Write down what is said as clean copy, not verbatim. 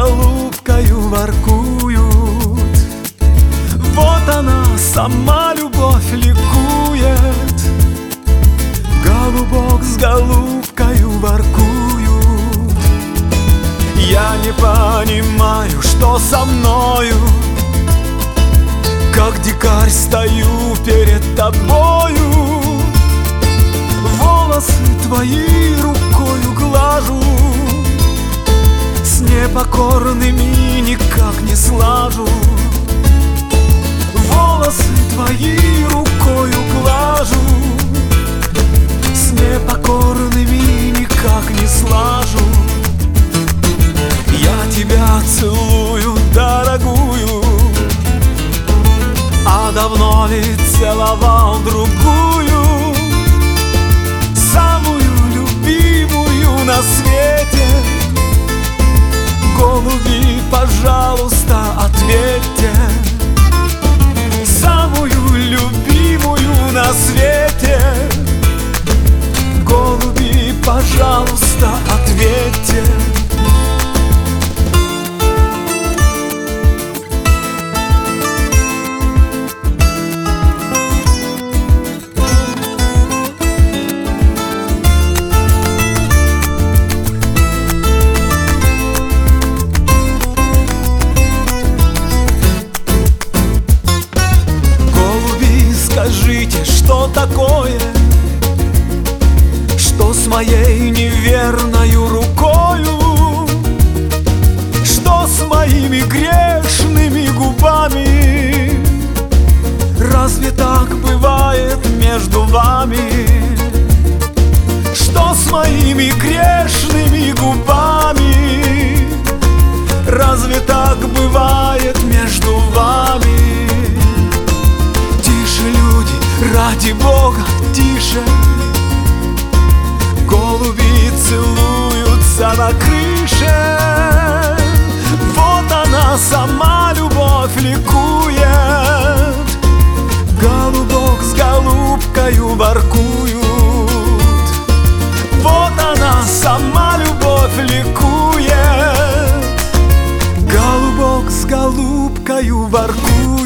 голубкою воркуют. Вот она, сама любовь ликует. Голубок с голубкою воркуют. Я не понимаю, что со мною, как дикарь стою перед тобою. Волосы твои рукою глажу, с непокорными никак не слажу. Волосы твои рукою глажу, с непокорными никак не слажу. Я тебя целую, дорогую, а давно ли целовал другую, самую любимую на свете? Голуби, пожалуйста, ответьте. Самую любимую на свете. Голуби, пожалуйста, ответьте. Скажите, что такое, что с моей неверною рукою, что с моими грешными губами? Разве так бывает между вами? Что с моими грешными губами? Разве так бывает между вами? Ради Бога, тише. Голуби целуются на крыше. Вот она, сама любовь ликует. Голубок с голубкою воркуют. Вот она, сама любовь ликует. Голубок с голубкою воркуют.